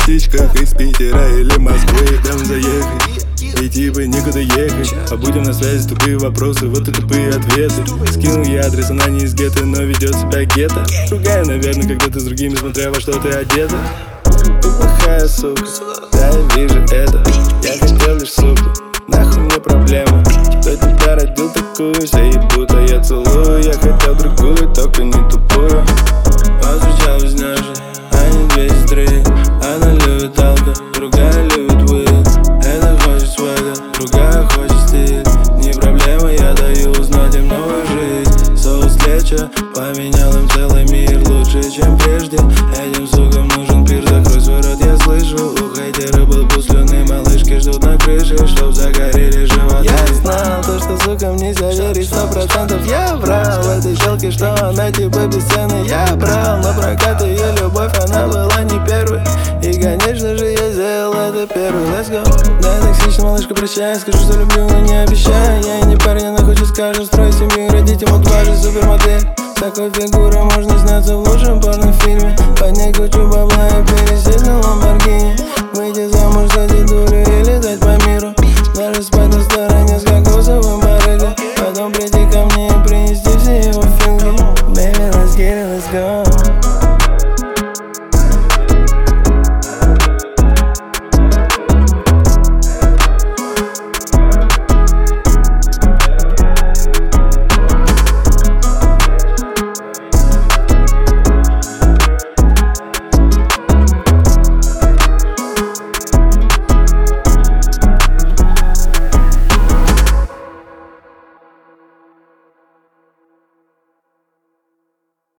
частичках из Питера или Москвы. Там заехать и типа некуда ехать. Побудем на связи, тупые вопросы, вот и тупые ответы. Скинул я адрес, она не из гетто, но ведет себя гетто. Другая, наверное, когда ты с другими, смотря во что ты одета. Ты плохая сука, да, я вижу это. Я хотел лишь суку, нахуй мне проблема. Кто тебя родил такую, все ебут, а я целую. Я хотел другую, только не тупую. Повстречалась наша, они две сестры. Одна любит алко, другая любит уид. Эта хочет свега, другая хочет стиль. Не проблема, я даю узнать им новую жизнь. Соус лечо, поменял им целый мир лучше, чем прежде. Этим сукам нужен пир, закрой свой рот, я слышу. У хейтера был пуст слюны, малышки ждут на крыше, чтоб загорели животы. Я знал то, что сукам нельзя верить 100%. Я брал этой телке, что она типа бесценна. Я брал на прокат ее любовь, она была не первой. И конечно же я сделал это первый. Let's go. Да, токсичная малышка, прощай. Скажу, что люблю, но не обещаю. Я и не парень, она хочет, скажем, строить семью, родить ему дважды супермодель. С такой фигурой можно сняться в лучшем порнофильме. Поднять кучу бабла и пересечь